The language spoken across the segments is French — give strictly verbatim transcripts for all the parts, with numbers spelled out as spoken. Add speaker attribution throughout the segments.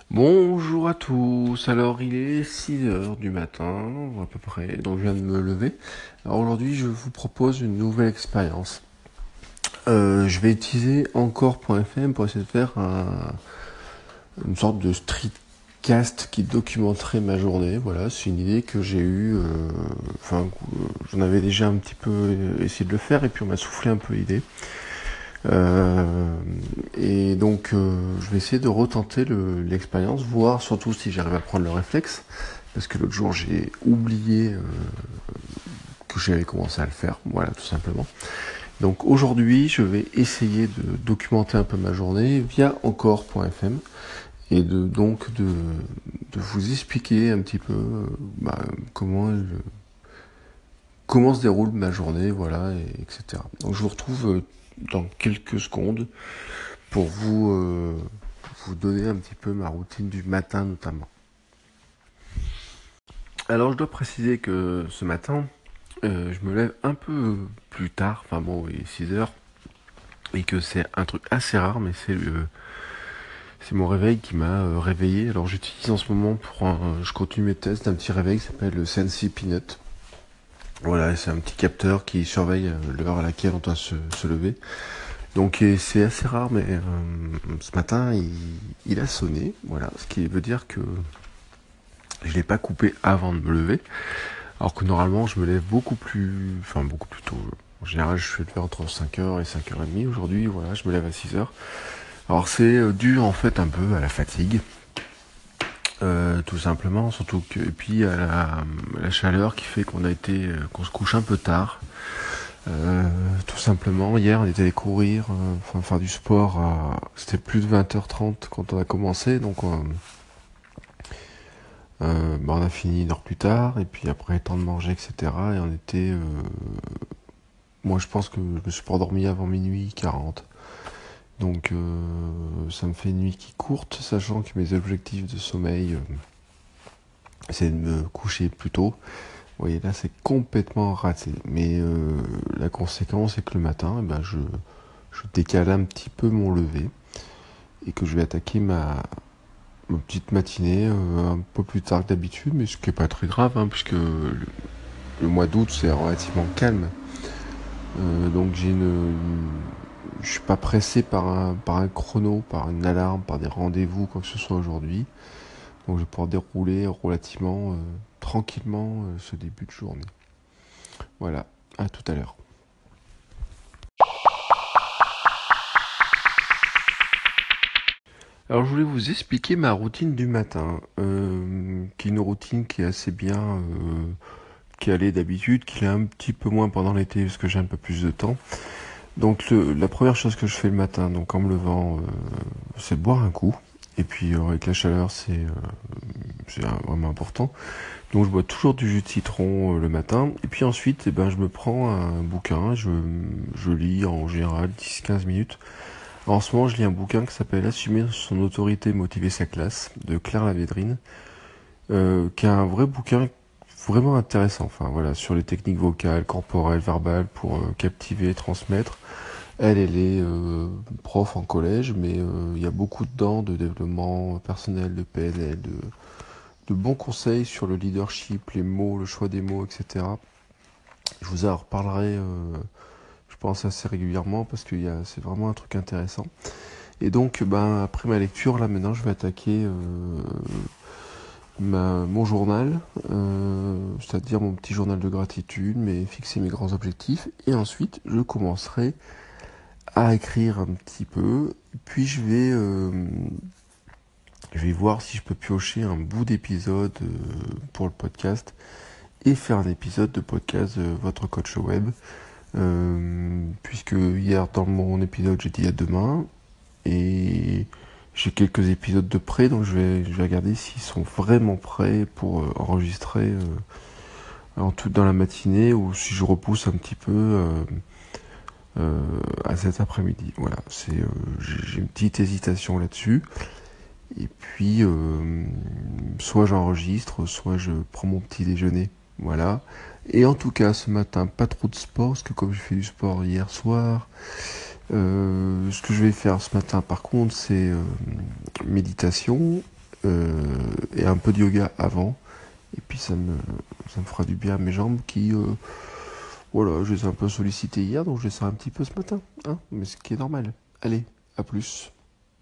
Speaker 1: Bonjour à tous, alors il est six heures du matin à peu près, donc je viens de me lever. Alors aujourd'hui je vous propose une nouvelle expérience. Euh, je vais utiliser encore point f m pour essayer de faire un- une sorte de streetcast qui documenterait ma journée. Voilà, c'est une idée que j'ai eue, euh, enfin euh, j'en avais déjà un petit peu essayé de le faire et puis on m'a soufflé un peu l'idée. Euh, et donc euh, je vais essayer de retenter le- l'expérience, voir surtout si j'arrive à prendre le réflexe, parce que l'autre jour j'ai oublié euh, que j'avais commencé à le faire, voilà tout simplement. Donc aujourd'hui je vais essayer de documenter un peu ma journée via encore point f m et de donc de, de vous expliquer un petit peu euh, bah, comment elle- comment se déroule ma journée, voilà, et, etc. Donc je vous retrouve euh, dans quelques secondes pour vous, euh, vous donner un petit peu ma routine du matin notamment. Alors je dois préciser que ce matin, euh, je me lève un peu plus tard, enfin bon, il est six heures, et que c'est un truc assez rare, mais c'est le, c'est mon réveil qui m'a euh, réveillé. Alors j'utilise en ce moment pour un, je continue mes tests d'un petit réveil qui s'appelle le Sensi Peanut. Voilà, c'est un petit capteur qui surveille euh, l'heure à laquelle on doit se, se lever. Donc c'est assez rare, mais euh, ce matin il, il a sonné, voilà, ce qui veut dire que je l'ai pas coupé avant de me lever, alors que normalement je me lève beaucoup plus, enfin beaucoup plus tôt. En général, je suis levé entre cinq heures et cinq heures trente. Aujourd'hui, voilà, je me lève à six heures. Alors c'est euh, dû en fait un peu à la fatigue, euh, tout simplement, surtout que et puis à la, la chaleur qui fait qu'on a été, euh, qu'on se couche un peu tard. Euh, tout simplement, hier on était allé courir, euh, enfin faire du sport. À- C'était plus de vingt heures trente quand on a commencé, donc on, euh, bah, on a fini une heure plus tard, et puis après temps de manger, et cetera. Et on était, euh, moi je pense que je me suis pas endormi avant minuit quarante. Donc euh, ça me fait une nuit qui est courte, sachant que mes objectifs de sommeil, euh, c'est de me coucher plus tôt. Vous voyez, là c'est complètement raté. Mais euh, la conséquence c'est que le matin, eh ben, je, je décale un petit peu mon lever et que je vais attaquer ma, ma petite matinée euh, un peu plus tard que d'habitude, mais ce qui est pas très grave, hein, puisque le, le mois d'août c'est relativement calme. Euh, donc j'ai une, une- je suis pas pressé par un, par un chrono, par une alarme, par des rendez-vous, quoi que ce soit aujourd'hui. Donc je vais pouvoir dérouler relativement euh, tranquillement euh, ce début de journée. Voilà, à tout à l'heure. Alors je voulais vous expliquer ma routine du matin, euh, qui est une routine qui est assez bien euh, qui allait d'habitude, qui est un petit peu moins pendant l'été parce que j'ai un peu plus de temps. Donc le, la première chose que je fais le matin, donc en me levant, euh, c'est de boire un coup. Et puis euh, avec la chaleur, c'est euh, c'est vraiment important. Donc je bois toujours du jus de citron euh, le matin. Et puis ensuite, eh ben, je me prends un bouquin, je, je lis en général dix quinze minutes. En ce moment, je lis un bouquin qui s'appelle Assumer son autorité, motiver sa classe, de Claire Lavédrine, euh, qui est un vrai bouquin vraiment intéressant. Enfin voilà, sur les techniques vocales, corporelles, verbales pour euh, captiver, transmettre. Elle, elle est euh, prof en collège, mais euh, il y a beaucoup dedans de développement personnel, de P N L, de, de bons conseils sur le leadership, les mots, le choix des mots, et cetera. Je vous en reparlerai, euh, je pense, assez régulièrement parce que y a, c'est vraiment un truc intéressant. Et donc, ben, après ma lecture, là maintenant, je vais attaquer euh, ma, mon journal, euh, c'est-à-dire mon petit journal de gratitude, mais fixer mes grands objectifs. Et ensuite, je commencerai à écrire un petit peu. Puis je vais, euh, je vais voir si je peux piocher un bout d'épisode euh, pour le podcast et faire un épisode de podcast de votre coach web. Euh, puisque hier dans mon épisode j'ai dit à demain et j'ai quelques épisodes de près, donc je vais, je vais regarder s'ils sont vraiment prêts pour euh, enregistrer euh, en tout dans la matinée ou si je repousse un petit peu euh, euh, à cet après-midi. Voilà, c'est euh, j'ai, j'ai une petite hésitation là-dessus. Et puis euh, soit j'enregistre, soit je prends mon petit déjeuner. Voilà. Et en tout cas, ce matin, pas trop de sport, parce que comme j'ai fait du sport hier soir, euh, ce que je vais faire ce matin, par contre, c'est euh, méditation, euh, et un peu de yoga avant. Et puis ça me, ça me fera du bien à mes jambes qui, euh, voilà, je les ai un peu sollicitées hier, donc je les sens un petit peu ce matin, hein, mais ce qui est normal. Allez, à plus.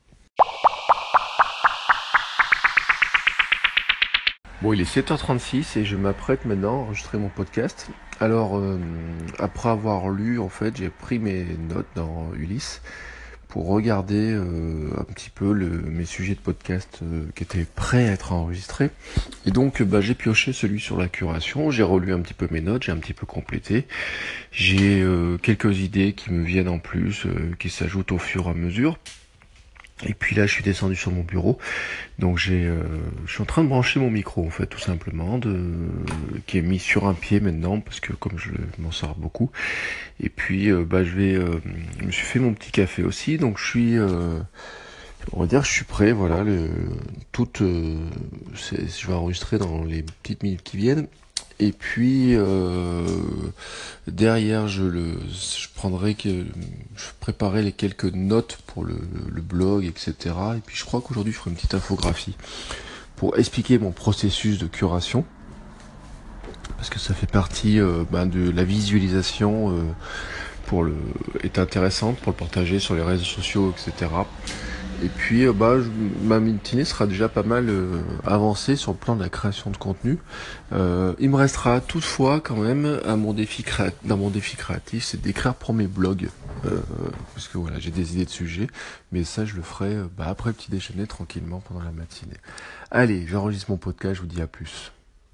Speaker 1: Bon, il est sept heures trente-six et je m'apprête maintenant à enregistrer mon podcast. Alors, euh, après avoir lu, en fait, j'ai pris mes notes dans Ulysse pour regarder euh, un petit peu le, mes sujets de podcast euh, qui étaient prêts à être enregistrés. Et donc, bah, j'ai pioché celui sur la curation, j'ai relu un petit peu mes notes, j'ai un petit peu complété. J'ai euh, quelques idées qui me viennent en plus, euh, qui s'ajoutent au fur et à mesure. Et puis là, je suis descendu sur mon bureau, donc j'ai, euh, je suis en train de brancher mon micro en fait, tout simplement, de, qui est mis sur un pied maintenant parce que comme je m'en sers beaucoup. Et puis, euh, bah, je vais, euh, je me suis fait mon petit café aussi, donc je suis, euh, on va dire, que je suis prêt. Voilà, le, tout, euh, c'est, je vais enregistrer dans les petites minutes qui viennent. Et puis euh, derrière, je le, je prendrai que, je préparerai les quelques notes pour le, le blog, et cetera. Et puis je crois qu'aujourd'hui, je ferai une petite infographie pour expliquer mon processus de curation, parce que ça fait partie euh, ben, de la visualisation euh, pour le, est intéressante pour le partager sur les réseaux sociaux, et cetera. Et puis, euh, bah, je, ma matinée sera déjà pas mal euh, avancée sur le plan de la création de contenu. Euh, il me restera toutefois quand même à mon défi créa- dans mon défi créatif, c'est d'écrire pour mes blogs. Euh, parce que voilà, j'ai des idées de sujets, mais ça je le ferai euh, bah, après le petit déjeuner tranquillement pendant la matinée. Allez, j'enregistre mon podcast, je vous dis à plus.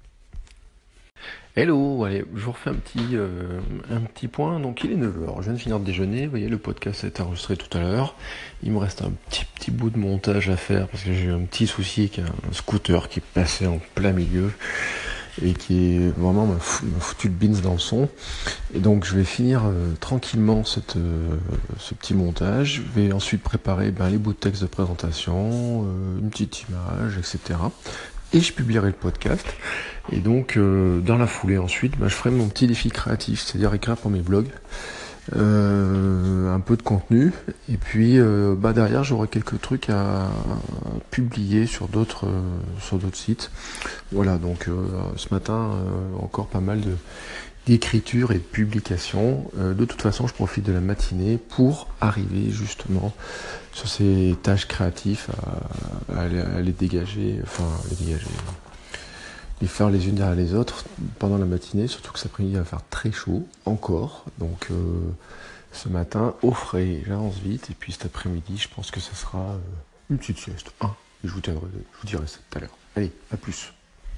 Speaker 1: Hello, allez, je vous refais un petit, euh, un petit point. Donc il est neuf heures, je viens de finir de déjeuner, vous voyez le podcast a été enregistré tout à l'heure. Il me reste un petit petit bout de montage à faire parce que j'ai eu un petit souci avec un scooter qui est passé en plein milieu et qui est vraiment m'a fou- m'a foutu le beans dans le son. Et donc je vais finir euh, tranquillement cette, euh, ce petit montage. Je vais ensuite préparer ben, les bouts de texte de présentation, euh, une petite image, et cetera. Et je publierai le podcast. Et donc, euh, dans la foulée ensuite, bah, je ferai mon petit défi créatif, c'est-à-dire écrire pour mes blogs, euh, un peu de contenu. Et puis, euh, bah, derrière, j'aurai quelques trucs à, à publier sur d'autres, euh, sur d'autres sites. Voilà, donc euh, ce matin, euh, encore pas mal de d'écriture et de publication. Euh, de toute façon, je profite de la matinée pour arriver justement sur ces tâches créatives à, à les, à les dégager, enfin les dégager, les faire les unes derrière les autres pendant la matinée, surtout que cet après-midi va faire très chaud encore. Donc euh, ce matin au frais, j'avance vite, et puis cet après-midi, je pense que ça sera euh, une petite sieste. Hein, et je vous tiendrai, je vous dirai ça tout à l'heure. Allez, à plus.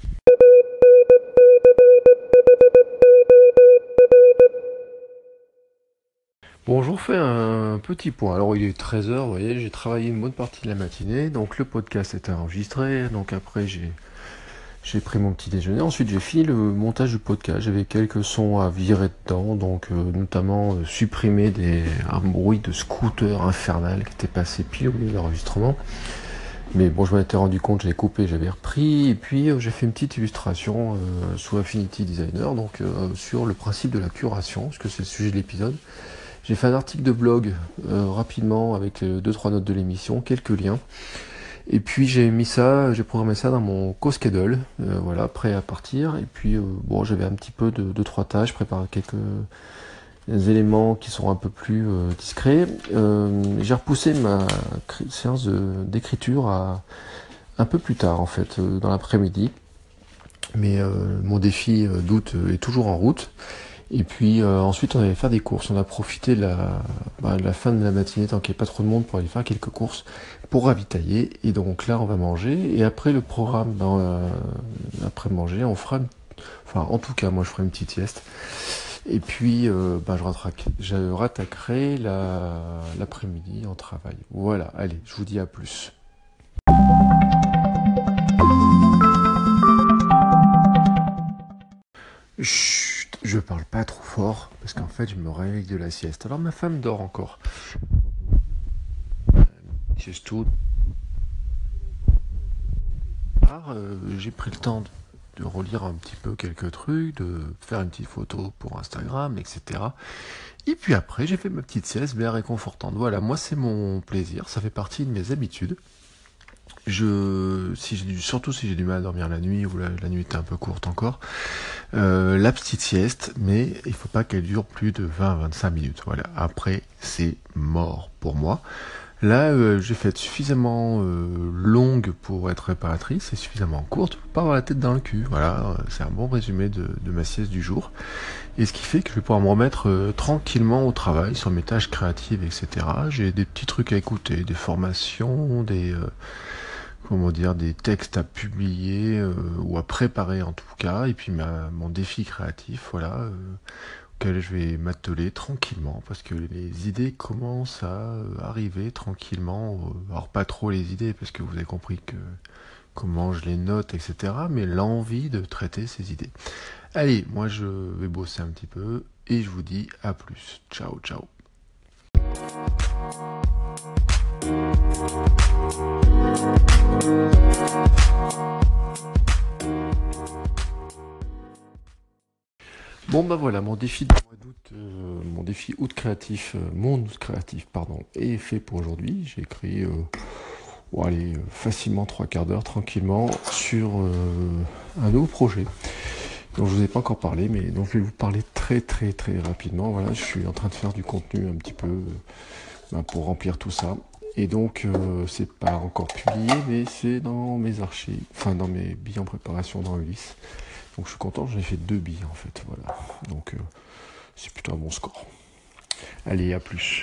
Speaker 1: Bon, je vous refais un petit point. Alors, il est treize heures, vous voyez, j'ai travaillé une bonne partie de la matinée, donc le podcast est enregistré, donc après j'ai j'ai pris mon petit déjeuner. Ensuite, j'ai fini le montage du podcast, j'avais quelques sons à virer dedans, donc euh, notamment euh, supprimer des, un bruit de scooter infernal qui était passé pile au milieu de l'enregistrement. Mais bon, je m'en étais rendu compte, j'avais coupé, j'avais repris, et puis euh, j'ai fait une petite illustration euh, sous Affinity Designer, donc euh, sur le principe de la curation, parce que c'est le sujet de l'épisode. J'ai fait un article de blog euh, rapidement avec euh, deux trois notes de l'émission, quelques liens. Et puis j'ai mis ça, j'ai programmé ça dans mon co-schedule, euh, voilà, prêt à partir. Et puis euh, bon, j'avais un petit peu de deux trois tâches, préparé quelques éléments qui sont un peu plus euh, discrets. Euh, j'ai repoussé ma cri- séance de- d'écriture à un peu plus tard en fait, euh, dans l'après-midi. Mais euh, mon défi euh, d'août euh, est toujours en route. Et puis euh, ensuite on allait faire des courses. On a profité de la, bah, de la fin de la matinée tant qu'il n'y a pas trop de monde pour aller faire quelques courses pour ravitailler. Et donc là on va manger. Et après le programme, ben, euh, après manger, on fera, une- enfin en tout cas moi je ferai une petite sieste. Et puis euh, ben, je, rattraque, je rattaquerai la, l'après-midi en travail. Voilà, allez, je vous dis à plus. Chut, je parle pas trop fort parce qu'en fait je me réveille de la sieste. Alors ma femme dort encore. C'est tout. Alors, euh, j'ai pris le temps de, de relire un petit peu quelques trucs, de faire une petite photo pour Instagram, et cetera. Et puis après, j'ai fait ma petite sieste bien réconfortante. Voilà, moi c'est mon plaisir, ça fait partie de mes habitudes. je, si j'ai du, surtout si j'ai du mal à dormir la nuit, ou la, la nuit est un peu courte encore, euh, la petite sieste, mais il faut pas qu'elle dure plus de vingt à vingt-cinq minutes. Voilà. Après, c'est mort pour moi. Là, euh, j'ai fait suffisamment euh, longue pour être réparatrice et suffisamment courte pour pas avoir la tête dans le cul. Voilà, euh, c'est un bon résumé de, de ma sieste du jour. Et ce qui fait que je vais pouvoir me remettre euh, tranquillement au travail, sur mes tâches créatives, et cetera. J'ai des petits trucs à écouter, des formations, des... euh, comment dire, des textes à publier, euh, ou à préparer en tout cas, et puis ma, mon défi créatif, voilà, euh, auquel je vais m'atteler tranquillement, parce que les idées commencent à euh, arriver tranquillement, euh, alors pas trop les idées, parce que vous avez compris que comment je les note, et cetera, mais l'envie de traiter ces idées. Allez, moi je vais bosser un petit peu, et je vous dis à plus. Ciao, ciao. Bon bah voilà, mon défi de mois d'août, euh, mon défi août créatif, euh, mon août créatif, pardon, est fait pour aujourd'hui. J'ai écrit, euh, bon, allez, euh, facilement trois quarts d'heure, tranquillement, sur euh, un nouveau projet dont je vous ai pas encore parlé, mais dont je vais vous parler très très très rapidement. Voilà, je suis en train de faire du contenu un petit peu euh, ben, pour remplir tout ça. Et donc, euh, c'est pas encore publié, mais c'est dans mes archives, enfin dans mes billes en préparation dans Ulysse. Donc je suis content, j'en ai fait deux billes en fait, voilà. Donc euh, c'est plutôt un bon score. Allez, à plus.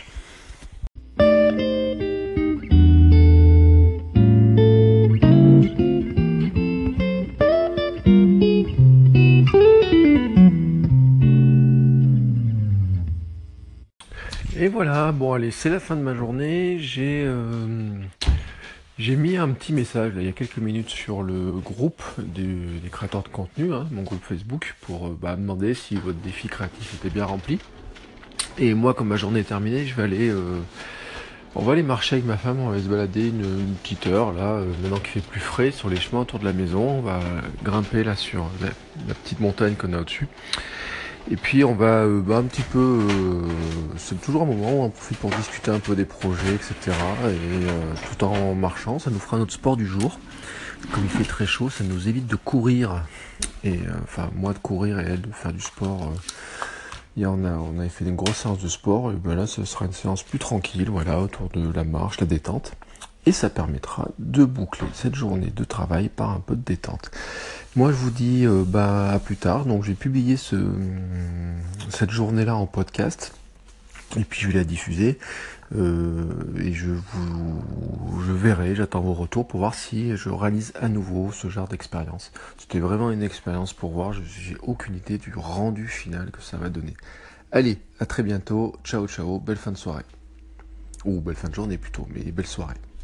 Speaker 1: Et voilà, bon allez, c'est la fin de ma journée. J'ai euh, j'ai mis un petit message là, il y a quelques minutes sur le groupe des, des créateurs de contenu, hein, mon groupe Facebook, pour euh, bah, demander si votre défi créatif était bien rempli. Et moi, comme ma journée est terminée, je vais aller, euh, on va aller marcher avec ma femme, on va se balader une, une petite heure là, euh, maintenant qu'il fait plus frais, sur les chemins autour de la maison. On va grimper là sur la, la petite montagne qu'on a au-dessus. Et puis on va euh, bah, un petit peu, euh, c'est toujours un moment où on profite pour discuter un peu des projets, et cetera. Et euh, tout en marchant, ça nous fera notre sport du jour. Comme il fait très chaud, ça nous évite de courir. Et euh, enfin, moi de courir et elle de faire du sport. Euh, hier on, a, on avait fait une grosse séance de sport, et ben là ce sera une séance plus tranquille, voilà, autour de la marche, la détente. Et ça permettra de boucler cette journée de travail par un peu de détente. Moi je vous dis euh, bah à plus tard, donc j'ai publié ce, cette journée-là en podcast, et puis je vais la diffuser, euh, et je vous je verrai, j'attends vos retours pour voir si je réalise à nouveau ce genre d'expérience. C'était vraiment une expérience pour voir, j'ai aucune idée du rendu final que ça va donner. Allez, à très bientôt, ciao ciao, belle fin de soirée. Ou belle fin de journée plutôt, mais belle soirée.